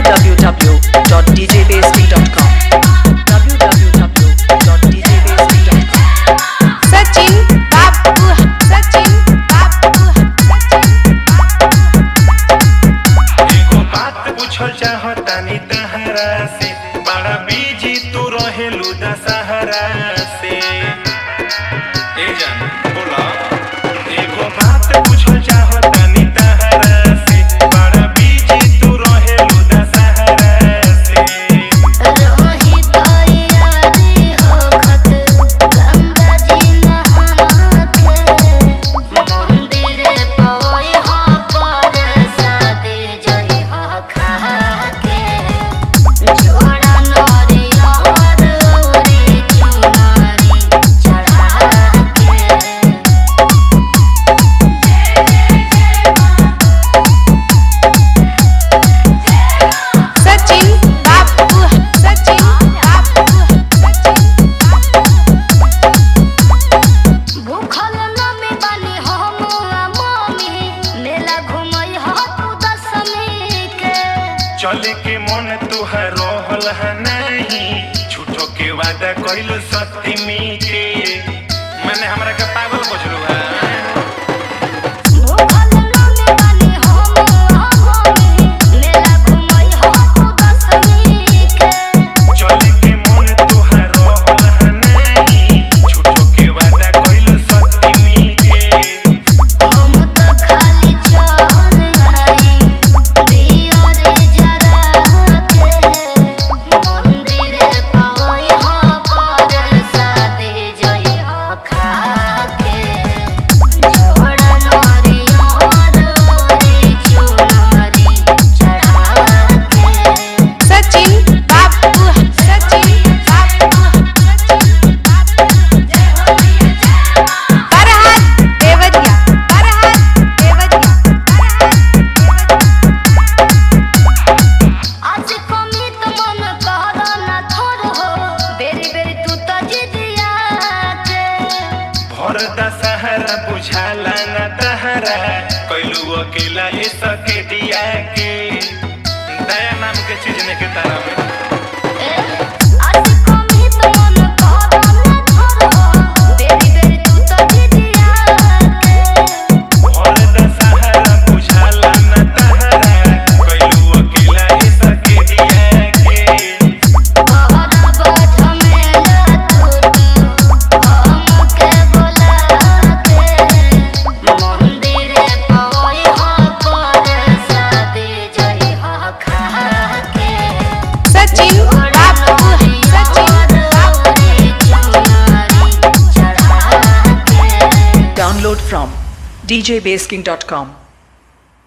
www.djbasking.com www.djbasking.com Sachin बाबू एगो बात पूछल चाहतानी तहरा से बड़ा बिजी तू रहेलू दशहरा से ए जान बोला एगो बात पूछल चाहतानी तहरा से बड़ा बिजी तू रहेलू दशहरा से रोही तैयारी होखत गंगा जी नहाके मंदिरे पवई हो पर सादे जई हो खाके जोड़ा नरिया औरी चुनरी चढ़ाके सचिन बाबू भूखल नमी बानी हम आ मम्मी मेला घुमई हो तू दशमी के चले के मन तुहार रहल है नहीं झूठो के वादा कइलू सत्य के मैंने हमरा के पागल बुझलू है भूखल नमी बानी हम आ मम्मी मेला घुमई हो तू दशमी के चले के मन तुहार रहल है नहीं झूठो के वादा कइलू सत्य के हम तो खाली चल आई दिया रे जरा के मंदिरे पवई हो पर सादे जई हो खाके जोड़ा नरिया औरी चुनरी चढ़ाके सचिन बाबू फरहाद देवरिया आज कमी तो मन करो ना थोर हो बेरी बेरी तू तो जिदिया के भर दशहरा बुझाला न तहरा कइलू अकेला ए सके दिया के दया नाम के चीज ने के तारा में आज कमी तो मन करो ना थोर हो बेरी बेरी तू तो जिदिया के भर दशहरा बुझाला न तहरा कइलू अकेला ए सके दिया के बहरा बझमेला तू हमके बोला के मंदिरे पवई हो पर सादे जई हो खाके सचिन बाबू Download from djbasking.com